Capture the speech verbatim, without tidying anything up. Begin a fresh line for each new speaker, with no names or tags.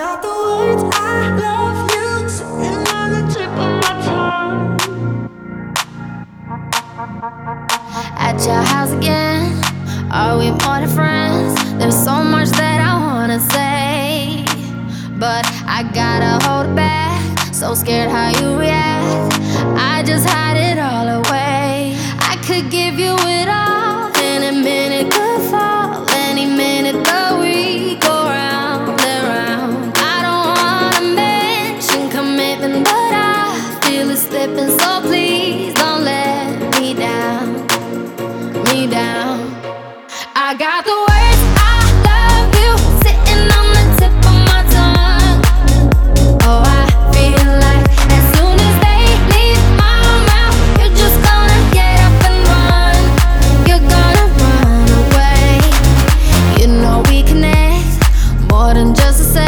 got the words I love you sitting on the tip of my tongue. At your house again, are we more than friends? There's so much that I wanna say, but I gotta hold it back. So scared how you react, I just hide it all away. I could give you it all,